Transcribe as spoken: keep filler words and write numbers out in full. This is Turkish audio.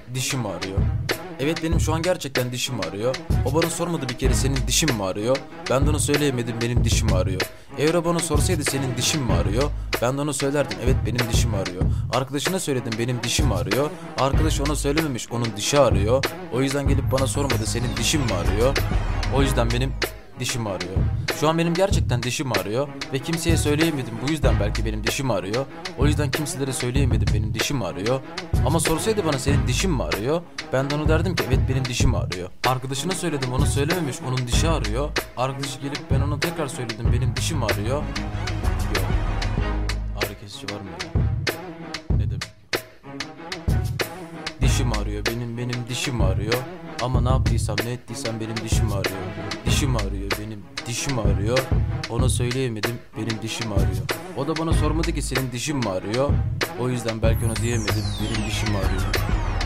dişim ağrıyor. Evet, benim şu an gerçekten dişim ağrıyor. O bana sormadı bir kere senin dişin mi ağrıyor? Ben de ona söyleyemedim, benim dişim ağrıyor. Eğer o bana sorsaydı senin dişin mi ağrıyor? Ben de ona söylerdim, evet benim dişim ağrıyor. Arkadaşına söyledim, benim dişim ağrıyor. Arkadaş ona söylememiş, onun dişi ağrıyor. O yüzden gelip bana sormadı, senin dişin mi ağrıyor? O yüzden benim dişim ağrıyor. Şu an benim gerçekten dişim ağrıyor ve kimseye söyleyemedim, bu yüzden belki benim dişim ağrıyor. O yüzden kimselere söyleyemedim, benim dişim ağrıyor. Ama sorsaydı bana senin dişin mi ağrıyor? Ben de ona derdim ki evet benim dişim ağrıyor. Arkadaşına söyledim, onu söylememiş, onun dişi ağrıyor. Arkadaşı gelip ben ona tekrar söyledim, benim dişim ağrıyor. Yok. Ağrı kesici var mı ya? Ne demek? Dişim ağrıyor, benim benim dişim ağrıyor. Ama ne yaptıysam ne ettiysem benim dişim ağrıyor. Dişim ağrıyor, benim dişim ağrıyor. Ona söyleyemedim, benim dişim ağrıyor. O da bana sormadı ki senin dişin mi ağrıyor? O yüzden belki ona diyemedim, benim dişim ağrıyor.